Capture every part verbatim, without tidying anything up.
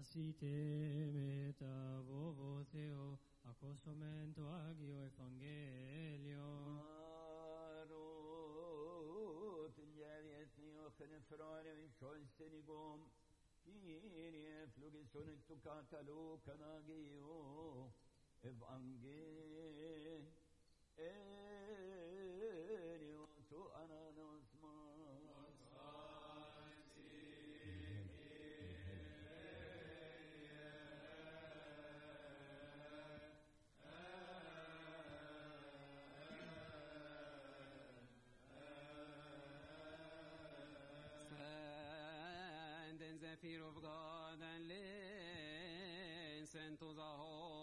Facite metavovo theo accostamento agio evangelio. Arot njavietnio khenefrare vishonstenigom Kyrie flugisonic to catalo canagio evangel enio to ananosma. Fear of God and listen to the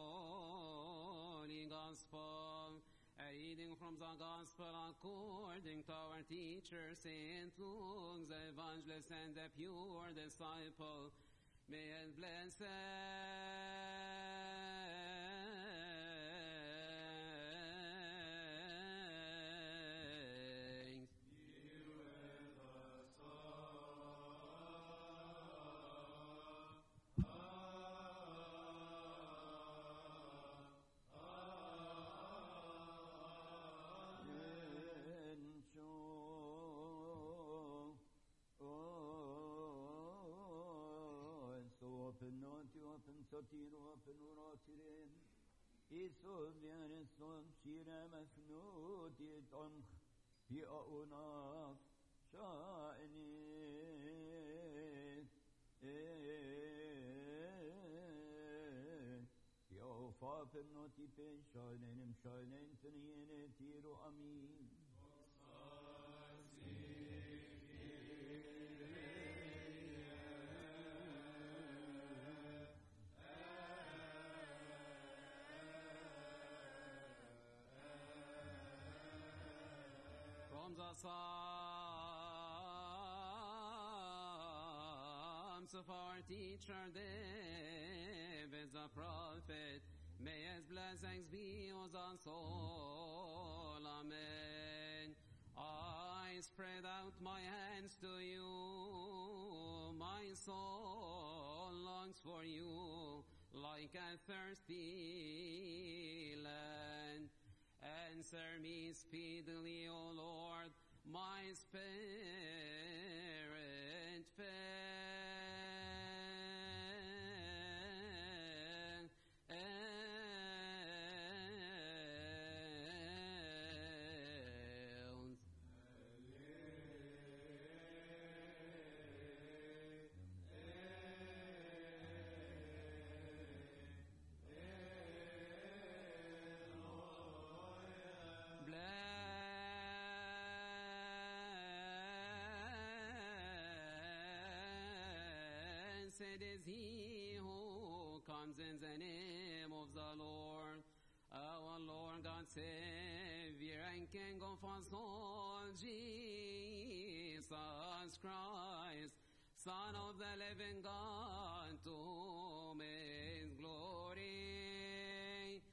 Holy Gospel. A reading from the Gospel according to our teacher, Saint Luke, the evangelist and the pure disciple. May it bless Sotiro penuratiren Isus vieneston shira mafnutit onch Pi aunaf sha'enit Yo fa penoti pen sha'nenim sha'nen teniyene tiro amin. From the Psalms of our teacher David the prophet, may his blessings be on the soul. Amen. I spread out my hands to you, my soul longs for you, like a thirsty land. Answer me speedily, O Lord, my spirit fails. Blessed is he who comes in the name of the Lord, our Lord God, Savior and King of us all, Jesus Christ, Son of the living God, to whom is glory.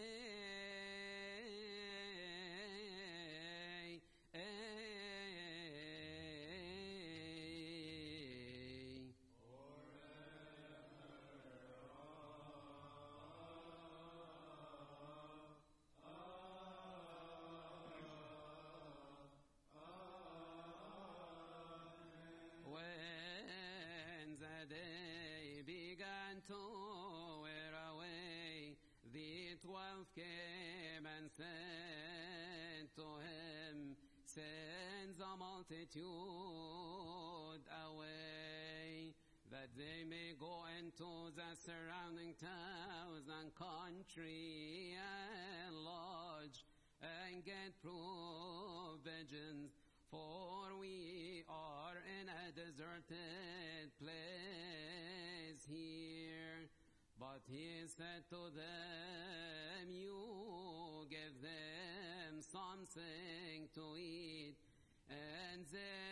To wear away, the twelve came and said to him, send the multitude away, that they may go into the surrounding towns and country and lodge and get provisions, for we are in a deserted place here. But he said to them, you give them something to eat. And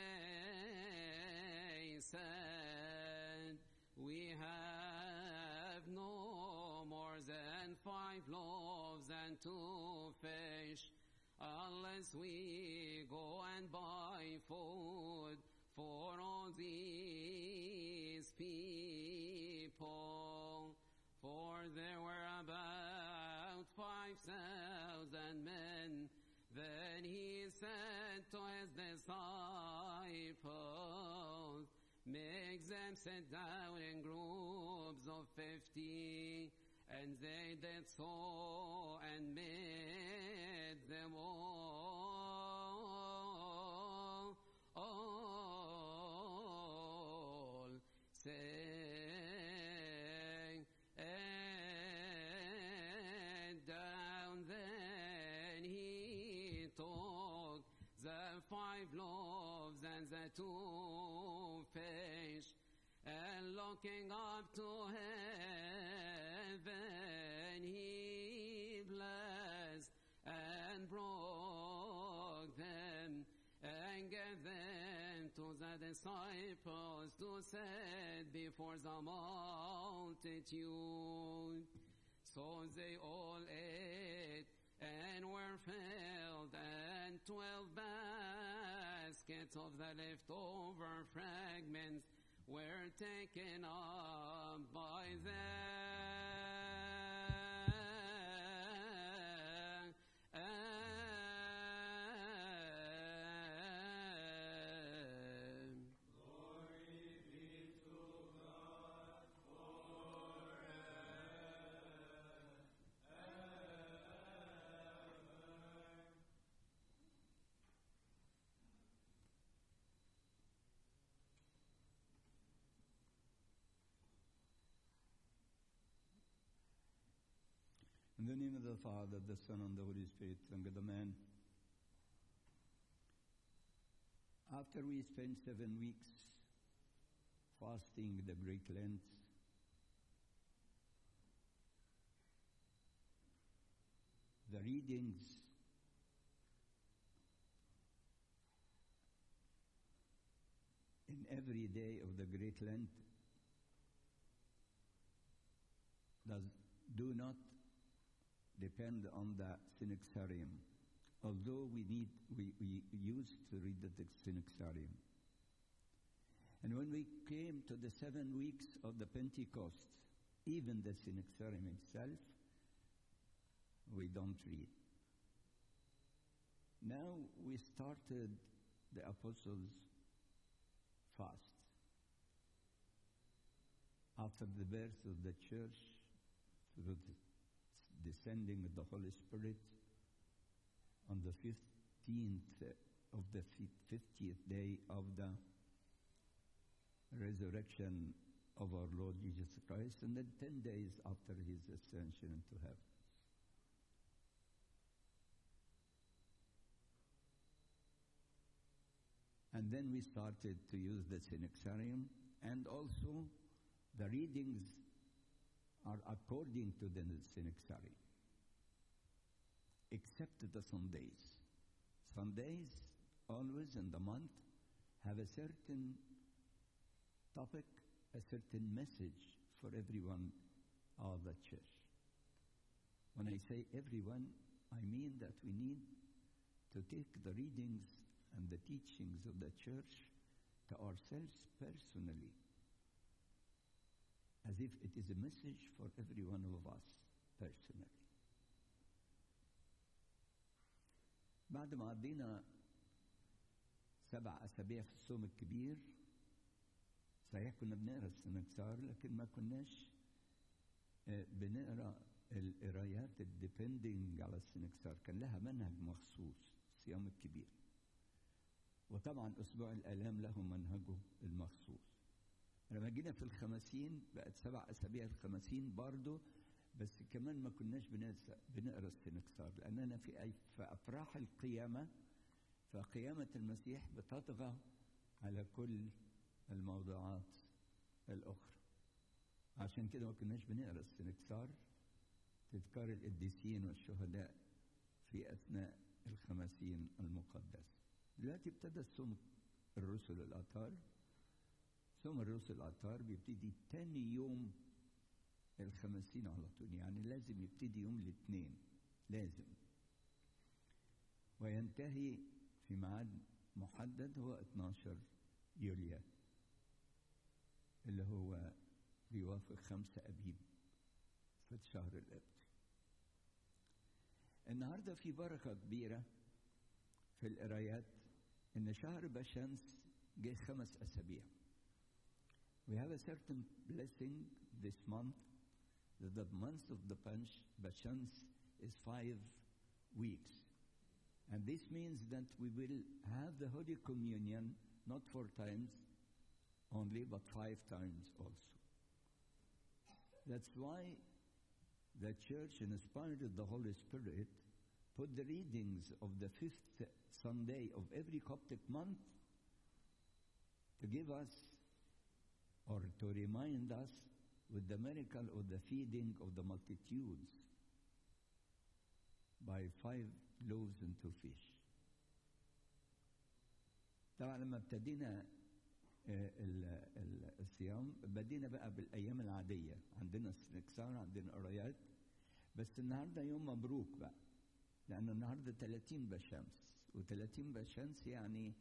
they said, we have no more than five loaves and two fish, unless we go and buy food for all these people. people, for there were about five thousand men. Then he said to his disciples, make them sit down in groups of fifty. And they did so, and made them all, all sing, and down then he took the five loaves and the two fish, and looking up to heaven, he blessed and broke them and gave them to the disciples to set before the multitude. So they all ate and were filled, and twelve baskets of the leftover fragments were taken up by them. In the name of the Father, the Son, and the Holy Spirit, and the man. After we spent seven weeks fasting the Great Lent, the readings in every day of the Great Lent does do not depend on the Synaxarium, although we need we, we used to read the Synaxarium. And when we came to the seven weeks of the Pentecost, even the Synaxarium itself, we don't read. Now we started the Apostles' fast. After the birth of the church, through the descending of the Holy Spirit, on the fifteenth of the fiftieth day of the resurrection of our Lord Jesus Christ, and then ten days after his ascension into heaven. And then we started to use the Synaxarium, and also the readings are according to the Synaxarium, except the Sundays. Sundays, always in the month, have a certain topic, a certain message for everyone of the church. When I say everyone, I mean that we need to take the readings and the teachings of the church to ourselves personally, as if it is a message for every one of us personally. بعد ما قضينا سبع أسابيع في الصوم الكبير، صحيح كنا بنقرا السنكسار، لكن ما كناش بنقرا القرايات الديبندنج على السنكسار، كان لها منهج مخصوص الصيام الكبير. وطبعا أسبوع الآلام له منهجه المخصوص. لما جينا في الخمسين بقت سبع أسابيع الخمسين برضه، بس كمان ما كناش بنقرا السنكسار، لأننا في في أفراح القيامة، فقيامة المسيح بتطغى على كل الموضوعات الأخرى. عشان كده ما كناش بنقرا السنكسار، تذكار القديسين والشهداء في أثناء الخمسين المقدسة. دلوقتي ابتدى صوم الرسل الأطهار. صوم الرسل الأطهار بيبتدي تاني يوم الخمسين على طول، يعني لازم يبتدي يوم الاثنين، لازم، وينتهي في ميعاد محدد هو اتناشر يوليو، اللي هو بيوافق خمسة أبيب في الشهر القبطي. النهارده في بركة كبيرة في القرايات إن شهر بشمس جه خمس أسابيع. We have a certain blessing this month that the month of the Bashans is five weeks. And this means that we will have the Holy Communion not four times only, but five times also. That's why the church, inspired of the Holy Spirit, put the readings of the fifth Sunday of every Coptic month to give us or to remind us with the miracle of the feeding of the multitudes by five loaves and two fish. طبعا لما ابتدينا الصيام بدينا بقى بالأيام العادية، عندنا سنكسار، عندنا قرايات، بس النهارده يوم مبروك بقى، لأن النهارده ثلاثين بشمس، وثلاثين بشمس يعني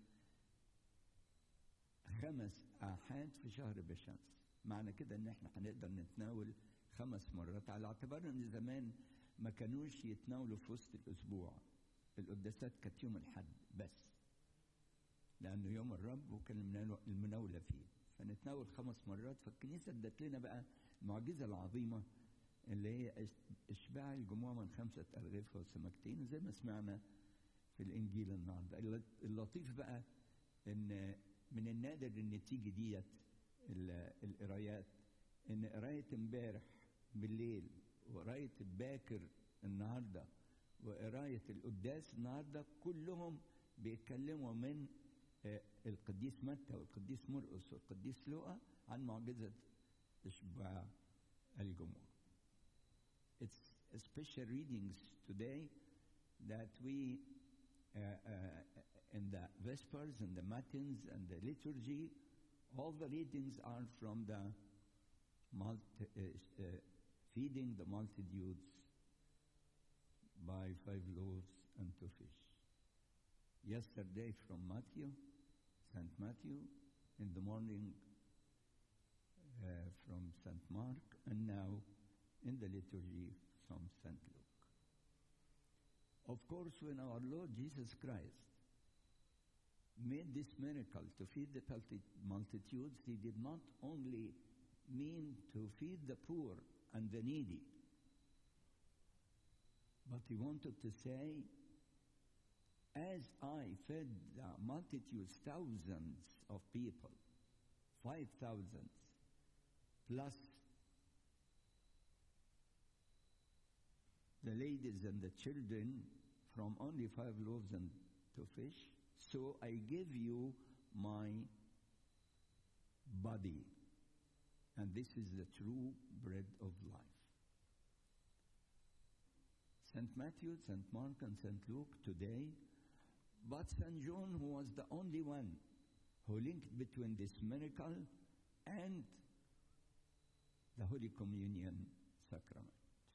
خمس آحاد في شهر بشمس. معنى كده إن إحنا هنقدر نتناول خمس مرات، على اعتبار إن زمان ما كانوش يتناولوا في وسط الأسبوع، القداسات كانت يوم الأحد بس، لأنه يوم الرب وكان المناولة فيه، فنتناول خمس مرات. فالكنيسة ادت لنا بقى المعجزة العظيمة اللي هي إشباع الجموع من خمسة أرغفة وسمكتين، زي ما سمعنا في الإنجيل النهارده. اللطيف بقى إن من النادر إن تيجي ديت القرايات، إن قراية امبارح بالليل وقراية الباكر النهارده وقراية القداس النهارده كلهم بيتكلموا من القديس متى والقديس مرقس والقديس لوقا عن معجزة إشباع الجموع. It's special readings today that we uh, uh, in the Vespers and the Matins and the liturgy, all the readings are from the multi, uh, uh, feeding the multitudes by five loaves and two fish. Yesterday from Matthew, Saint Matthew, in the morning uh, from Saint Mark, and now in the liturgy from Saint Luke. Of course, when our Lord Jesus Christ made this miracle to feed the multitudes, he did not only mean to feed the poor and the needy, but he wanted to say, as I fed the multitudes, thousands of people, five thousands, plus the ladies and the children from only five loaves and two fish, so I give you my body, and this is the true bread of life. Saint Matthew, Saint Mark, and Saint Luke today, but Saint John, who was the only one who linked between this miracle and the Holy Communion sacrament.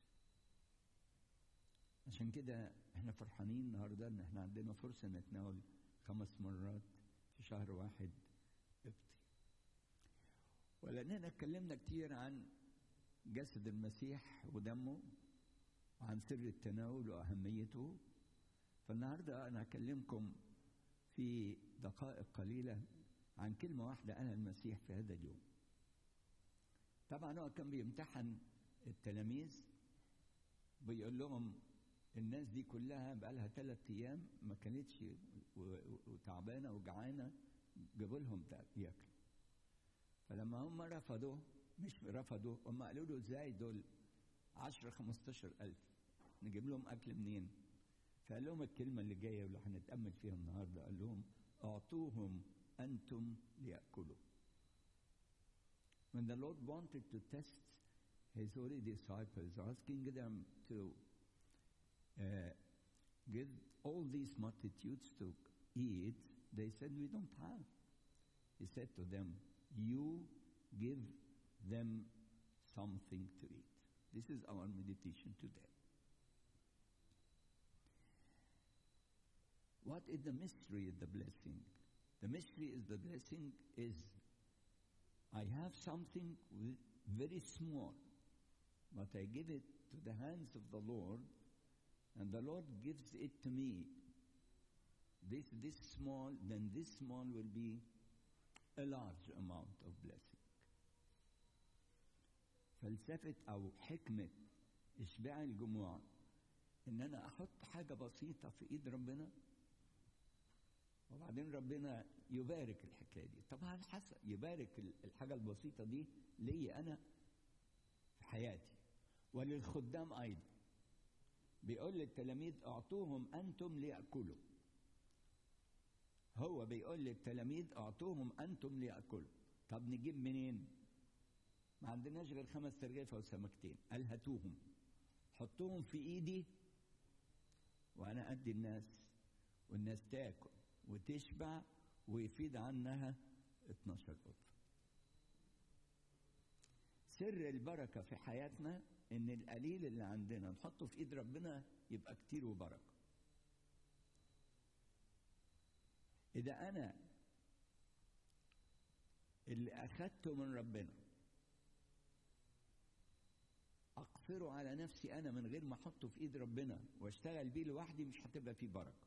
عشان كده احنا فرحانين النهارده ان احنا عندنا فرصه نتناول خمس مرات في شهر واحد قبطي. ولاننا اتكلمنا كتير عن جسد المسيح ودمه وعن سر التناول واهميته، فالنهارده انا هكلمكم في دقائق قليله عن كلمه واحده قالها المسيح في هذا اليوم. طبعا هو كان بيمتحن التلاميذ، بيقول لهم الناس دي كلها بقى لها ثلاث ايام ما كانتش وتعبانه وجعانه، جابوا لهم ياكل. فلما هم رفضوا، مش رفضوا، هم قالوا له ازاي دول عشرة خمستاشر ألف نجيب لهم اكل منين؟ فقال لهم الكلمه اللي جايه واللي هنتامل فيها النهارده، قال لهم اعطوهم انتم لياكلوا. When the Lord wanted to test his holy disciples, asking them to uh, give all these multitudes to eat, they said, we don't have. He said to them, you give them something to eat. This is our meditation today. What is the mystery of the blessing? The mystery is the blessing is I have something with, very small, but I give it to the hands of the Lord, and the Lord gives it to me. This, this small, then this small will be a large amount of blessing. فلسفة أو حكمة إشباع الجموع إن أنا أحط حاجة بسيطة في إيد ربنا وبعدين ربنا يبارك الحكاية دي. طبعا حسب يبارك الحاجة البسيطة دي لي أنا في حياتي وللخدام أيضا. بيقول للتلاميذ أعطوهم أنتم ليأكلوا. هو بيقول للتلاميذ أعطوهم أنتم ليأكلوا. طب نجيب منين؟ ما عندناش غير خمس ترغيفة وسمكتين. قال هاتوهم حطوهم في إيدي وأنا أدي الناس والناس تاكل وتشبع ويفيد عنها اتناشر قطر. سر البركة في حياتنا إن القليل اللي عندنا نحطه في إيد ربنا يبقى كتير وبركة. إذا أنا اللي أخدته من ربنا أقصره على نفسي أنا من غير ما أحطه في إيد ربنا واشتغل بيه لوحدي مش هتبقى فيه بركة.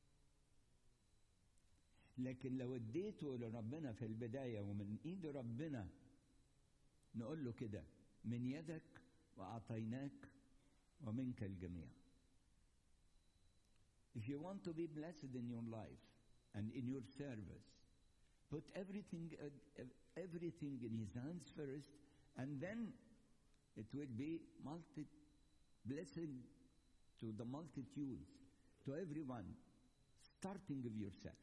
لكن لو اديته لربنا في البداية ومن إيد ربنا نقول له كده من يدك وأعطيناك ومنك الجميع. If you want to be blessed in your life and in your service, put everything uh, everything in His hands first, and then it will be multi blessing to the multitudes, to everyone, starting of yourself.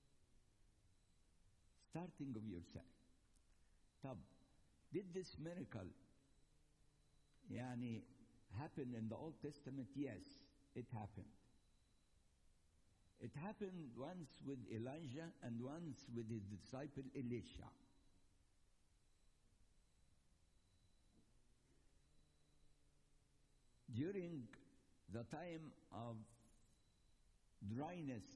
Starting of yourself. طب did this miracle يعني happen in the Old Testament? Yes, it happened. It happened once with Elijah and once with his disciple Elisha. During the time of dryness,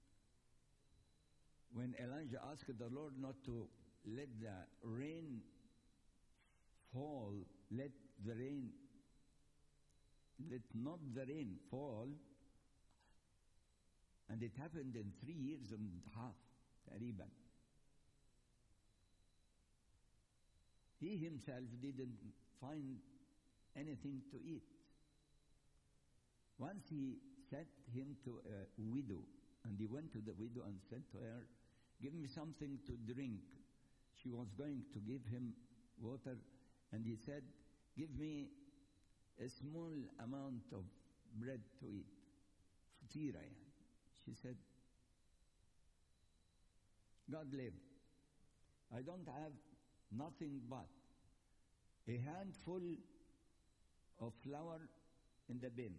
when Elijah asked the Lord not to let the rain fall, let the rain, let not the rain fall, and it happened in three years and a half, تقريبا. He himself didn't find anything to eat. Once he sent him to a widow, and he went to the widow and said to her, give me something to drink. She was going to give him water, and he said, give me a small amount of bread to eat. فطيرة يعني. She said, God live. I don't have nothing but a handful of flour in the bin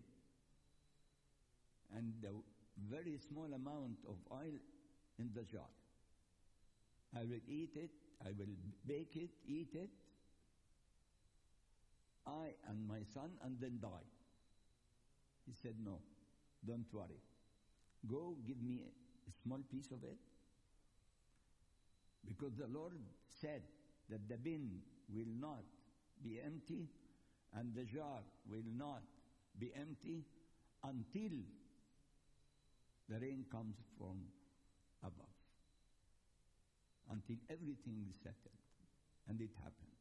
and a very small amount of oil in the jar. I will eat it, I will bake it, eat it, I and my son, and then die. He said, no, don't worry. Go give me a small piece of it. Because the Lord said that the bin will not be empty and the jar will not be empty until the rain comes from above. Until everything is settled. And it happened.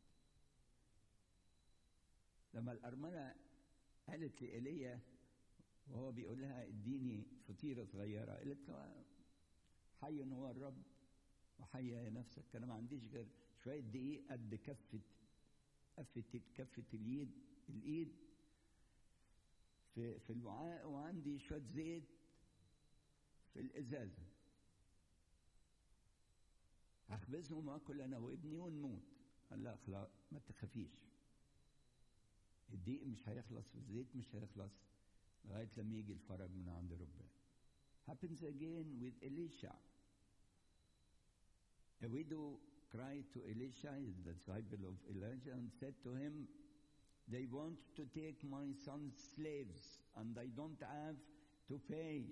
لما الأرملة قالت لإيليا وهو بيقول لها اديني فطيرة صغيرة، قالت له حي هو الرب وحي نفسك، أنا ما عنديش غير شوية دقيق قد كفة كفة كفة اليد الإيد في في الوعاء، وعندي شوية زيت في الإزازة، هخبزهم وآكل أنا وابني ونموت. قال لا خلاص ما تخافيش، الدقيق مش هيخلص والزيت مش هيخلص لغاية لما يجي الفرج من عند ربنا. Happens again with Elisha. A widow cried to Elisha, the disciple of Elijah, and said to him, they want to take my son's slaves, and I don't have to pay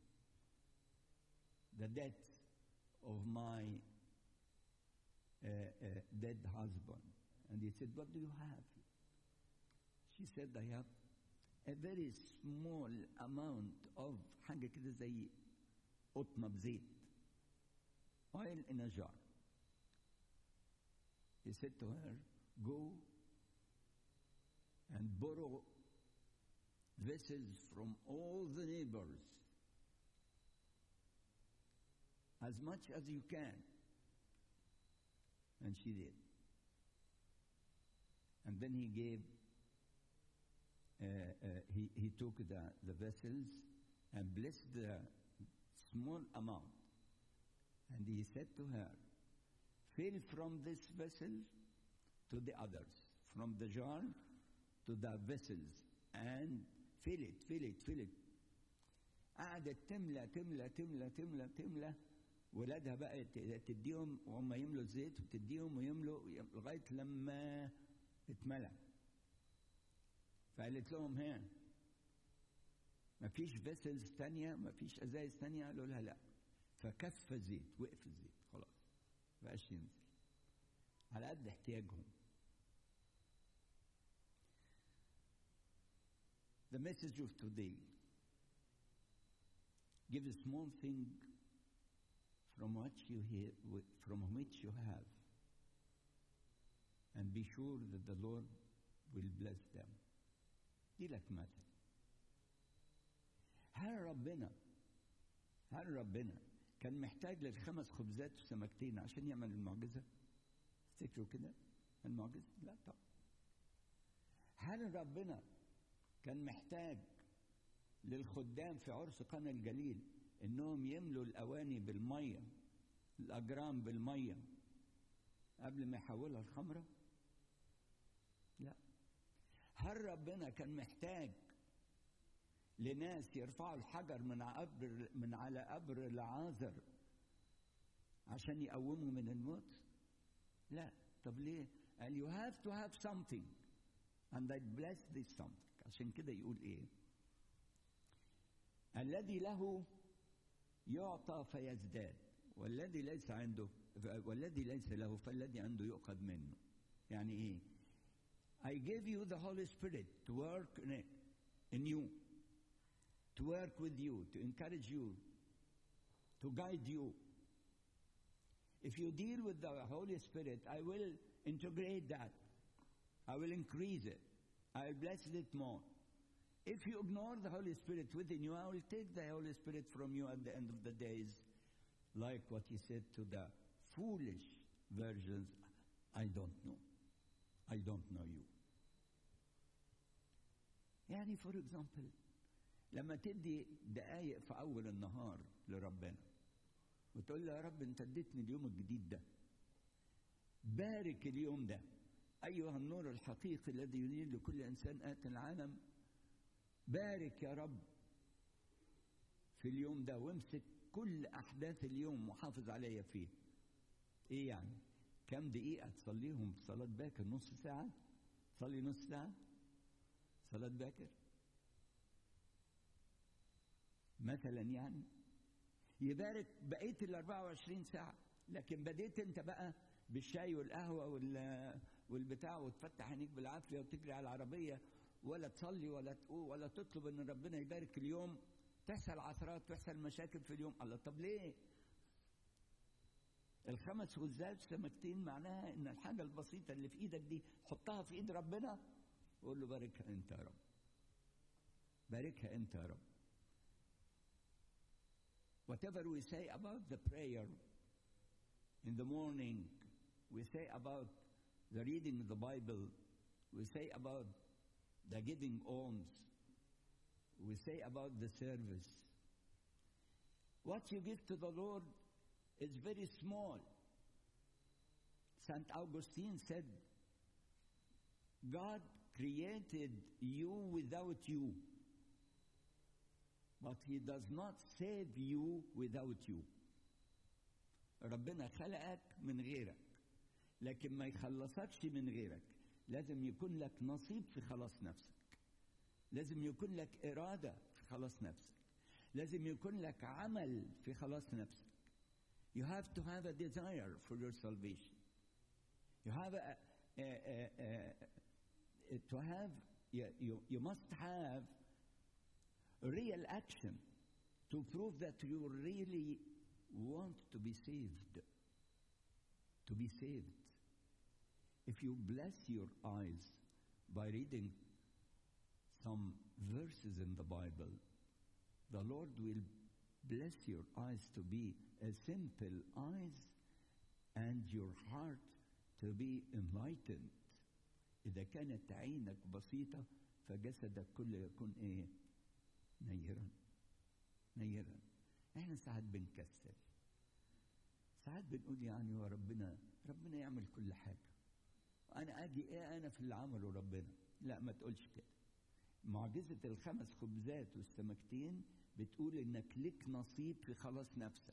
the debt of my uh, uh, dead husband. And he said, what do you have? She said, I have a very small amount of حاجة كده زي قطمة بزيت. Oil in a jar. He said to her, go and borrow vessels from all the neighbors, as much as you can. And she did. And then he gave, uh, uh, he, he took the, the vessels and blessed the small amount. And he said to her, fill from this vessel to the others, from the jar to the vessels, and fill it, fill it, fill it. قعدت تملى تملى تملى تملى تملى. ولادها بقى تديهم وهم يملوا الزيت وتديهم ويملوا لغايه لما اتملى. فقالت لهم ها مفيش فيسلز تانية، مفيش ازايز تانية؟ قالوا لها لا. فكف زيت، وقف الزيت خلاص مبقاش ينزل على قد احتياجهم. The message of today: give a small thing from what you hear, from which you have, and be sure that the Lord will bless them. دي لك مثل. هل ربنا هل ربنا كان محتاج للخمس خبزات وسمكتين عشان يعمل المعجزة؟ تفتكروا كده المعجزة؟ لا طبعا. هل ربنا كان محتاج للخدام في عرس قنا الجليل انهم يملوا الاواني بالميه، الاجرام بالميه، قبل ما يحولها الخمره؟ لا. هل ربنا كان محتاج لناس يرفعوا الحجر من قبر من على قبر لعازر عشان يقوموا من الموت؟ لا. طب ليه؟ قال you have to have something and I bless this something. عشان كده يقول ايه؟ الذي له يعطى فيزداد، والذي ليس عنده والذي ليس له فالذي عنده يؤخذ منه. يعني ايه؟ I give you the Holy Spirit to work in, it, in you, to work with you, to encourage you, to guide you. If you deal with the Holy Spirit, I will integrate that. I will increase it. I will bless it more. If you ignore the Holy Spirit within you, I will take the Holy Spirit from you at the end of the days, like what he said to the foolish virgins, I don't know. I don't know you. يعني for example لما تدي دقايق في أول النهار لربنا وتقول له يا رب أنت اديتني اليوم الجديد ده، بارك اليوم ده أيها النور الحقيقي الذي ينير لكل إنسان آتي العالم، بارك يا رب في اليوم ده وامسك كل أحداث اليوم وحافظ عليا فيه. إيه يعني؟ كم دقيقة تصليهم في صلاة باكر؟ نص ساعة؟ تصلي نص ساعة صلاة باكر مثلا، يعني يبارك بقية ال أربعة وعشرين ساعة. لكن بديت أنت بقى بالشاي والقهوة والبتاع وتفتح عينيك بالعافية وتجري على العربية، ولا تصلي ولا تقول ولا تطلب ان ربنا يبارك اليوم، تحصل عثرات تحصل مشاكل في اليوم. الله، طب ليه؟ الخمس وزات سمكتين معناها ان الحاجه البسيطه اللي في ايدك دي حطها في ايد ربنا وقول له باركها انت يا رب، باركها انت يا رب. Whatever we say about the prayer in the morning, we say about the reading of the Bible, we say about the giving alms, we say about the service. What you give to the Lord is very small. Saint Augustine said, God created you without you, but he does not save you without you. ربنا خلقك من غيرك لكن ما يخلصكش من غيرك. لازم يكون لك نصيب في خلاص نفسك، لازم يكون لك إرادة في خلاص نفسك، لازم يكون لك عمل في خلاص You have to have a desire for your salvation. You have a, uh, uh, uh, to have, you, you, you must have real action to prove that you really want to be saved. To be saved. If you bless your eyes by reading some verses in the Bible, the Lord will bless your eyes to be a simple eyes and your heart to be enlightened. إذا كانت عينك بسيطة فجسدك كله يكون إيه؟ نيرا نيرا. إحنا ساعات بنكسل، ساعات بنقول يعني هو ربنا ربنا يعمل كل حاجة، أنا أجي إيه أنا في اللي عمله ربنا؟ لا، ما تقولش كده. معجزة الخمس خبزات والسمكتين بتقول إنك لك نصيب في خلاص نفسك.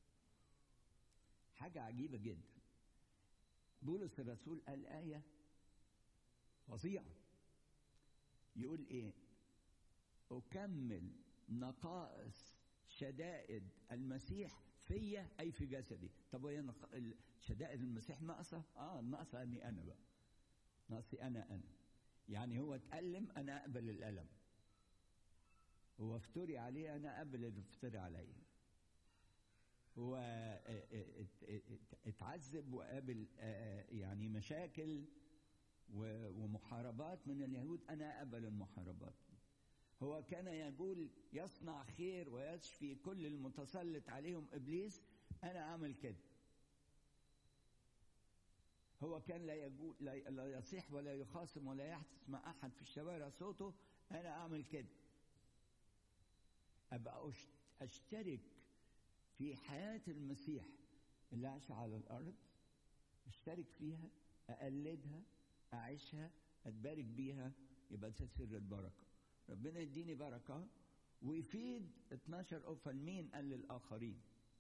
حاجة عجيبة جدا. بولس الرسول قال آية فظيعة، يقول إيه؟ أكمل نقائص شدائد المسيح فيا أي في جسدي. طب وهي نق... شدائد المسيح ناقصة؟ آه ناقصة أني أنا بقى، ناقصي أنا أنا يعني هو اتألم أنا أقبل الألم، هو افتري عليه أنا أقبل اللي افتري عليه، هو اتعذب وقابل يعني مشاكل ومحاربات من اليهود أنا أقبل المحاربات. هو كان يقول يصنع خير ويشفي كل المتسلط عليهم إبليس، أنا أعمل كده. هو كان لا يقول لا يصيح ولا يخاصم ولا يحدث مع أحد في الشوارع صوته، أنا أعمل كده. أبقى أشترك في حياة المسيح اللي عاش على الأرض، أشترك فيها، أقلدها، أعيشها، أتبارك بيها، يبقى ده سر البركة. ربنا يديني بركة ويفيد اتناشر أوفى لمين؟ قال للآخرين.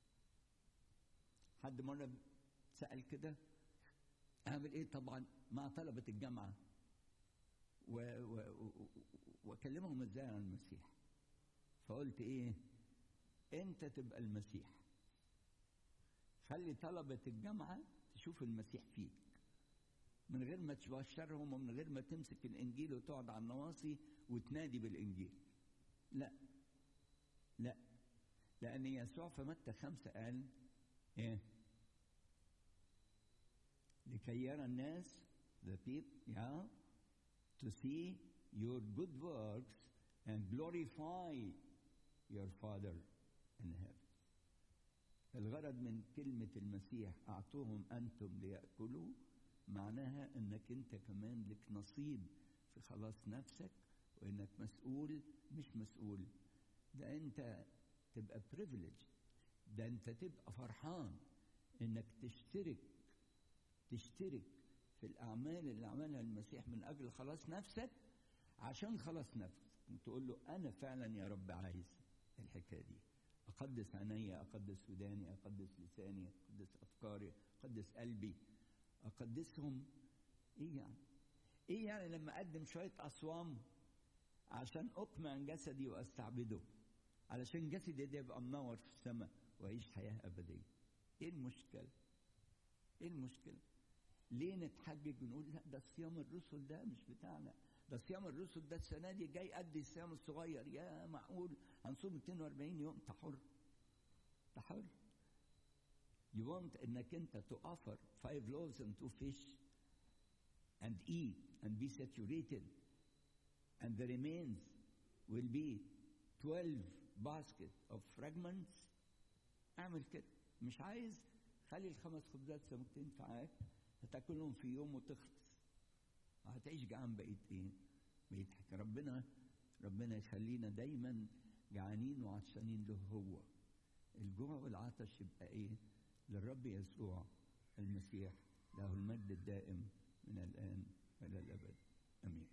حد مرة سأل كده أعمل إيه؟ طبعا مع طلبة الجامعة وأكلمهم إزاي عن المسيح. فقلت إيه؟ أنت تبقى المسيح، خلي طلبة الجامعة تشوف المسيح فيك من غير ما تبشرهم ومن غير ما تمسك الإنجيل وتقعد على النواصي وتنادي بالإنجيل. لا لا، لأن يسوع في متى خمسة قال إيه؟ لكي يرى الناس the people yeah to see your good works and glorify your Father in heaven. الغرض من كلمة المسيح أعطوهم أنتم ليأكلوا معناها أنك أنت كمان لك نصيب في خلاص نفسك، وأنك مسؤول مش مسؤول، ده أنت تبقى privileged، ده أنت تبقى فرحان أنك تشترك تشترك في الأعمال اللي عملها المسيح من أجل خلاص نفسك، عشان خلاص نفسك تقول له أنا فعلا يا رب عايز الحكاية دي، أقدس عيني، أقدس وداني، أقدس لساني، أقدس أفكاري، أقدس قلبي، أقدسهم. إيه يعني؟ إيه يعني لما أقدم شوية أصوام عشان أقمع جسدي وأستعبده، علشان جسدي ده يبقى منور في السماء وأعيش حياة أبدية؟ إيه المشكلة؟ إيه المشكلة؟ ليه نتحجج ونقول لا ده صيام الرسل ده مش بتاعنا، ده صيام الرسل ده السنة دي جاي قد الصيام الصغير، يا معقول هنصوم مئتين وأربعين يوم؟ أنت حر، أنت حر. You want إنك أنت to offer five loaves and two fish and eat and be saturated and the remains will be twelve baskets of fragments. اعمل كده. مش عايز؟ خلي الخمس خبزات سمكتين تعال هتاكلهم في يوم وتخلص، هتعيش جعان بقيت ايه؟ بقيت حكاية. ربنا ربنا يخلينا دايما جعانين وعطشانين له هو. الجوع والعطش يبقى ايه؟ للرب يسوع المسيح، له المجد الدائم من الآن إلى الأبد. آمين.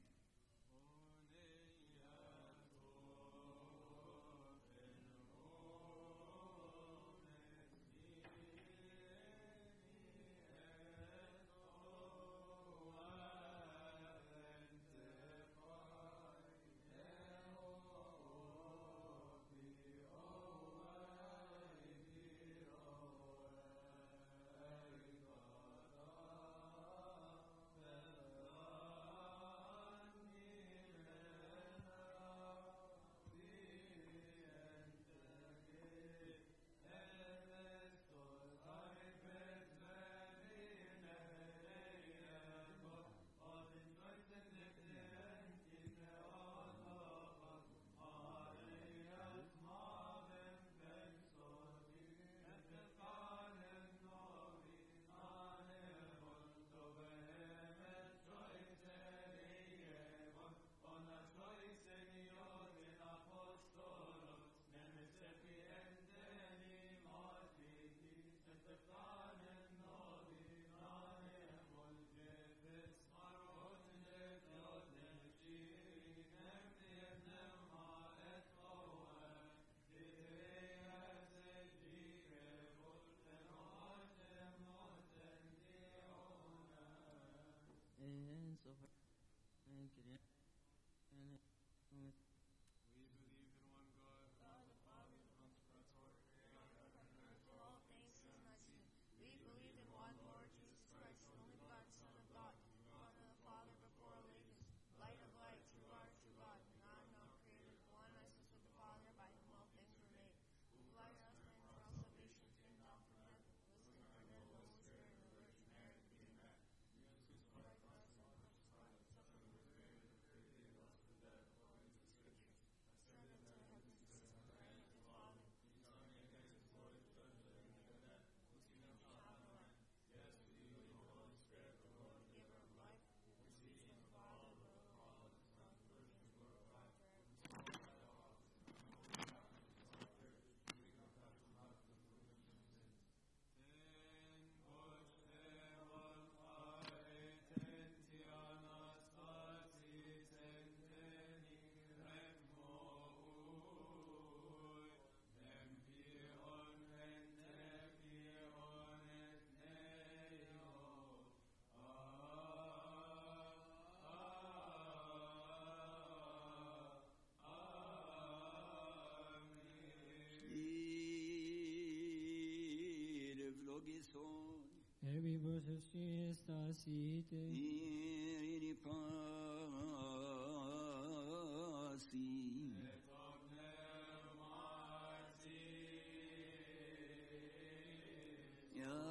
Ebi vos estasite. Iri pasi